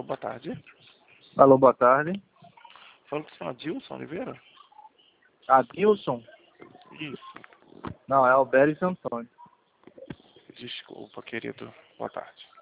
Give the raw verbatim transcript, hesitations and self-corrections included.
boa tarde. Alô, boa tarde. Fala com o senhor Adilson Oliveira? Adilson? Isso. Não, é Alberes Antônio. Desculpa, querido. Boa tarde.